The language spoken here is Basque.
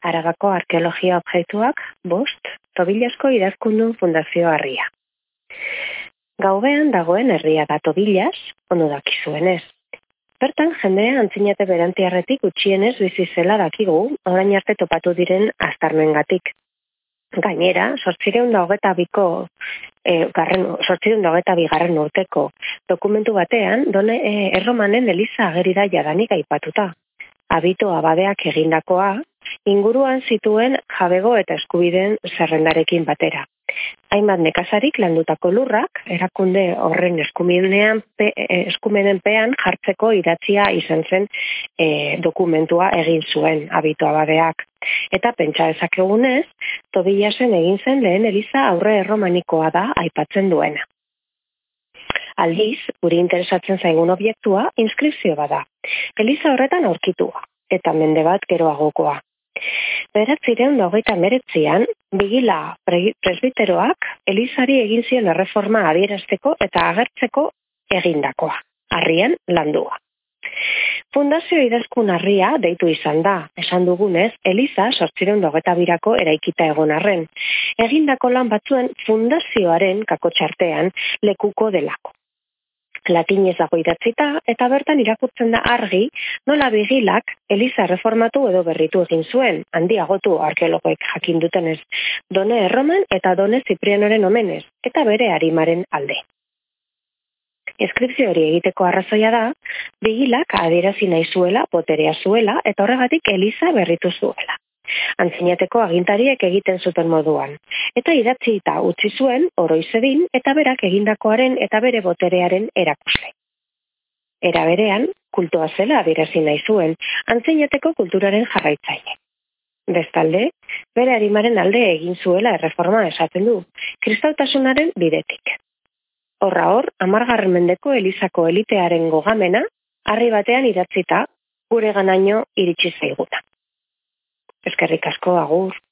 Arabako Arkeologia Objektuak 5, Tobillasko Idazkundun Fundazio Harria. Gaubean dagoen herria da Tobillas, ondo dakizuenez. Bertan jendea antzinate berantiarretik gutxienez bizi zela dakigu, orain arte topatu diren aztarmengatik. Gainera, 822. Urteko dokumentu batean, Erromanen Eliza ageri da jadanik aipatuta. Abito abadeak egindakoa, inguruan zituen jabego eta eskubideen zerrendarekin batera. Hainbat nekazarik landutako lurrak, erakunde horren eskumenenpean jartzeko idatzia izan zen dokumentua egin zuen abito abadeak. Eta pentsa dezakegunez, Tobillasen egin zen lehen eliza aurre erromanikoa da aipatzen duena. Aldiz, guri interesatzen zaigun objektua inskripzio bada. Eliza horretan aurkitua, eta mende bat geroagokoa. 929an, Bigila presbiteroak elizari egin zion erreforma adierazteko eta agertzeko egindakoa, harrien landua. Fundazio Idazkun Harria deitu izan da, esan dugunez, eliza 822ko eraikita egon arren. Egindako lan batzuen fundazioaren kakotxartean lekuko delako. Latinez dago idatzita eta bertan irakurtzen da argi nola Bigilak eliza reformatu edo berritu egin zuen, handiagotu arkeologoek jakin dutenez, Done Erroman eta Done Ziprianoren omenez, eta bere arimaren alde. Inskripzio hori egiteko arrazoia da, Bigilak adierazi nahi zuela, boterea zuela, eta horregatik eliza berritu zuela. Antzinateko agintariek egiten zuten moduan. Eta idatzi eta utzi zuen, oroizedin, eta berak egindakoaren eta bere boterearen erakusle. Era berean, kultua zela adierazi nahi zuen, antzinateko kulturaren jarraitzaile. Bestalde, bere arimaren alde egin zuela erreforma esaten du, kristautasunaren bidetik. Horra hor, 10. mendeko elizako elitearen gogamena, harri batean idatzita, gure ganaino iritsi zaiguna. Eskerrik asko, agur.